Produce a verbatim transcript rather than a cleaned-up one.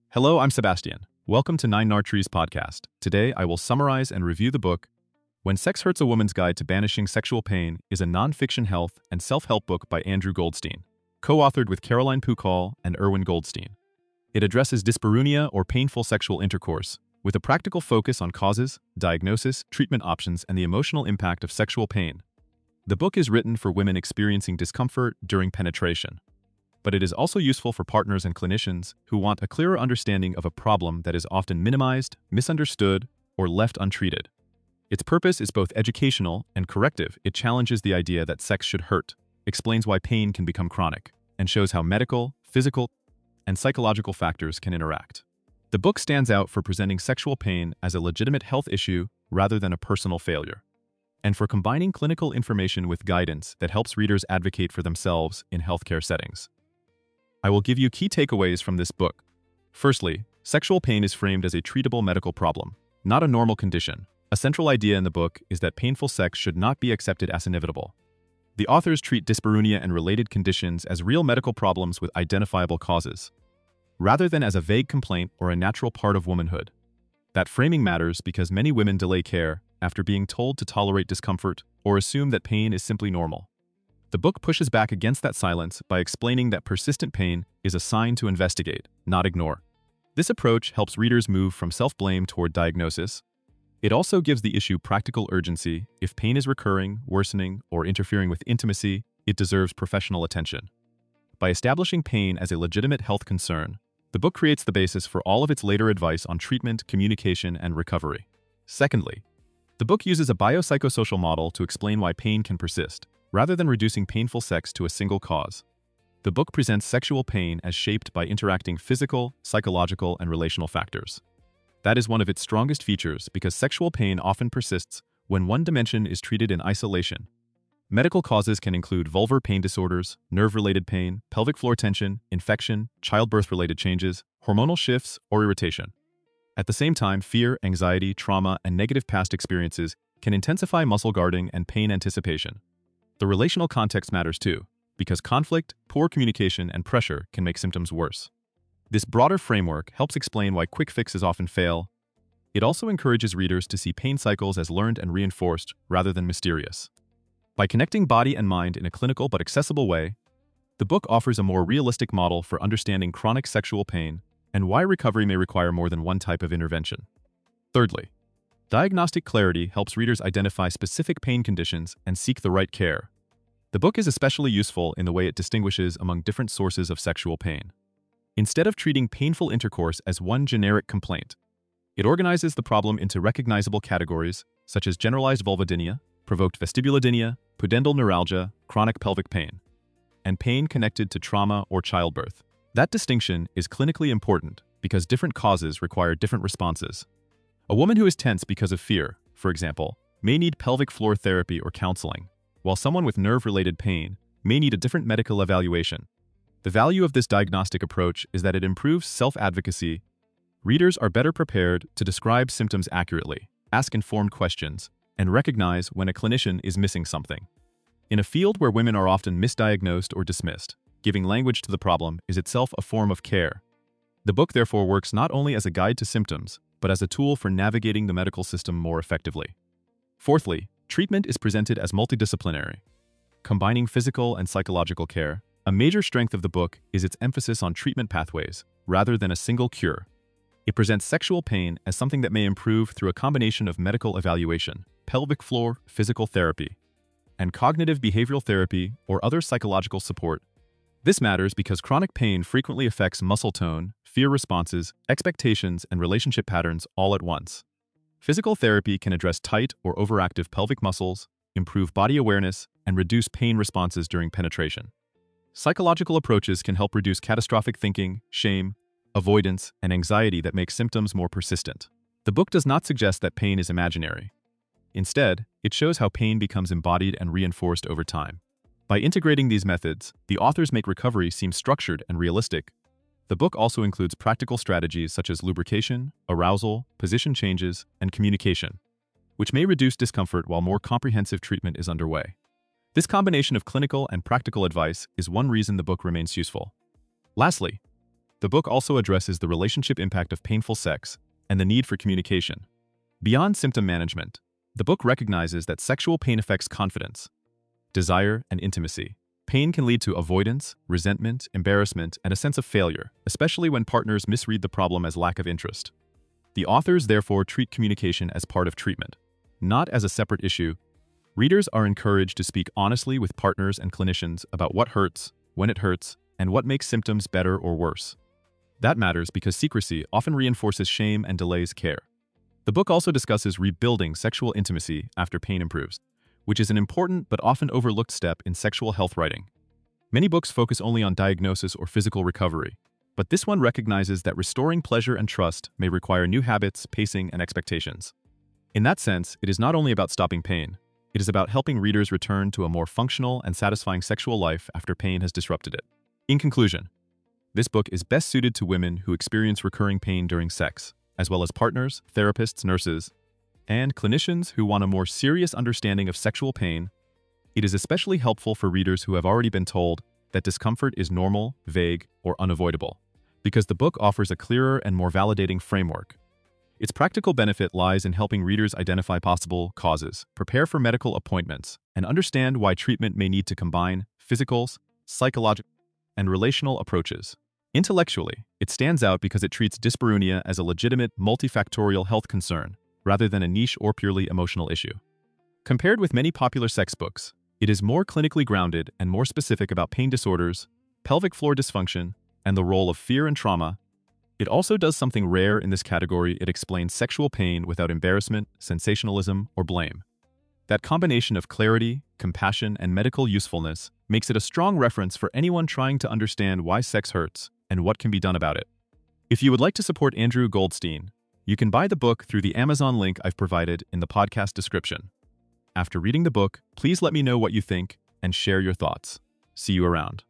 Hello, I'm Sebastian. Welcome to Nine Nartrees podcast. Today, I will summarize and review the book When Sex Hurts a Woman's Guide to Banishing Sexual Pain is a non-fiction health and self-help book by Andrew Goldstein, co-authored with Caroline Pukal and Irwin Goldstein. It addresses dyspareunia or painful sexual intercourse, with a practical focus on causes, diagnosis, treatment options, and the emotional impact of sexual pain. The book is written for women experiencing discomfort during penetration, but it is also useful for partners and clinicians who want a clearer understanding of a problem that is often minimized, misunderstood, or left untreated. Its purpose is both educational and corrective. It challenges the idea that sex should hurt, explains why pain can become chronic, and shows how medical, physical, and psychological factors can interact. The book stands out for presenting sexual pain as a legitimate health issue rather than a personal failure, and for combining clinical information with guidance that helps readers advocate for themselves in healthcare settings. I will give you key takeaways from this book. Firstly, sexual pain is framed as a treatable medical problem, not a normal condition. A central idea in the book is that painful sex should not be accepted as inevitable. The authors treat dyspareunia and related conditions as real medical problems with identifiable causes, rather than as a vague complaint or a natural part of womanhood. That framing matters because many women delay care after being told to tolerate discomfort or assume that pain is simply normal. The book pushes back against that silence by explaining that persistent pain is a sign to investigate, not ignore. This approach helps readers move from self-blame toward diagnosis. It also gives the issue practical urgency. If pain is recurring, worsening, or interfering with intimacy, it deserves professional attention. By establishing pain as a legitimate health concern, the book creates the basis for all of its later advice on treatment, communication, and recovery. Secondly, the book uses a biopsychosocial model to explain why pain can persist, rather than reducing painful sex to a single cause. The book presents sexual pain as shaped by interacting physical, psychological, and relational factors. That is one of its strongest features because sexual pain often persists when one dimension is treated in isolation. Medical causes can include vulvar pain disorders, nerve-related pain, pelvic floor tension, infection, childbirth-related changes, hormonal shifts, or irritation. At the same time, fear, anxiety, trauma, and negative past experiences can intensify muscle guarding and pain anticipation. The relational context matters too, because conflict, poor communication, and pressure can make symptoms worse. This broader framework helps explain why quick fixes often fail. It also encourages readers to see pain cycles as learned and reinforced rather than mysterious. By connecting body and mind in a clinical but accessible way, the book offers a more realistic model for understanding chronic sexual pain and why recovery may require more than one type of intervention. Thirdly, diagnostic clarity helps readers identify specific pain conditions and seek the right care. The book is especially useful in the way it distinguishes among different sources of sexual pain. Instead of treating painful intercourse as one generic complaint, it organizes the problem into recognizable categories such as generalized vulvodynia, provoked vestibulodynia, pudendal neuralgia, chronic pelvic pain, and pain connected to trauma or childbirth. That distinction is clinically important because different causes require different responses. A woman who is tense because of fear, for example, may need pelvic floor therapy or counseling, while someone with nerve-related pain may need a different medical evaluation. The value of this diagnostic approach is that it improves self-advocacy. Readers are better prepared to describe symptoms accurately, ask informed questions, and recognize when a clinician is missing something. In a field where women are often misdiagnosed or dismissed, giving language to the problem is itself a form of care. The book therefore works not only as a guide to symptoms, but as a tool for navigating the medical system more effectively. Fourthly, treatment is presented as multidisciplinary, combining physical and psychological care. A major strength of the book is its emphasis on treatment pathways, rather than a single cure. It presents sexual pain as something that may improve through a combination of medical evaluation, pelvic floor, physical therapy, and cognitive behavioral therapy or other psychological support. This matters because chronic pain frequently affects muscle tone, fear responses, expectations, and relationship patterns all at once. Physical therapy can address tight or overactive pelvic muscles, improve body awareness, and reduce pain responses during penetration. Psychological approaches can help reduce catastrophic thinking, shame, avoidance, and anxiety that make symptoms more persistent. The book does not suggest that pain is imaginary. Instead, it shows how pain becomes embodied and reinforced over time. By integrating these methods, the authors make recovery seem structured and realistic. The book also includes practical strategies such as lubrication, arousal, position changes, and communication, which may reduce discomfort while more comprehensive treatment is underway. This combination of clinical and practical advice is one reason the book remains useful. Lastly, The book also addresses the relationship impact of painful sex and the need for communication. Beyond symptom management, the book recognizes that sexual pain affects confidence, desire, and intimacy. Pain can lead to avoidance, resentment, embarrassment, and a sense of failure, especially when partners misread the problem as lack of interest. The authors therefore treat communication as part of treatment, not as a separate issue. Readers are encouraged to speak honestly with partners and clinicians about what hurts, when it hurts, and what makes symptoms better or worse. That matters because secrecy often reinforces shame and delays care. The book also discusses rebuilding sexual intimacy after pain improves, which is an important but often overlooked step in sexual health writing. Many books focus only on diagnosis or physical recovery, but this one recognizes that restoring pleasure and trust may require new habits, pacing, and expectations. In that sense, it is not only about stopping pain, it is about helping readers return to a more functional and satisfying sexual life after pain has disrupted it. In conclusion, this book is best suited to women who experience recurring pain during sex, as well as partners, therapists, nurses, and clinicians who want a more serious understanding of sexual pain. It is especially helpful for readers who have already been told that discomfort is normal, vague, or unavoidable, because the book offers a clearer and more validating framework. Its practical benefit lies in helping readers identify possible causes, prepare for medical appointments, and understand why treatment may need to combine physical, psychological, and relational approaches. Intellectually, it stands out because it treats dyspareunia as a legitimate, multifactorial health concern, rather than a niche or purely emotional issue. Compared with many popular sex books, it is more clinically grounded and more specific about pain disorders, pelvic floor dysfunction, and the role of fear and trauma. It also does something rare in this category. It explains sexual pain without embarrassment, sensationalism, or blame. That combination of clarity, compassion, and medical usefulness makes it a strong reference for anyone trying to understand why sex hurts and what can be done about it. If you would like to support Andrew Goldstein, you can buy the book through the Amazon link I've provided in the podcast description. After reading the book, please let me know what you think and share your thoughts. See you around.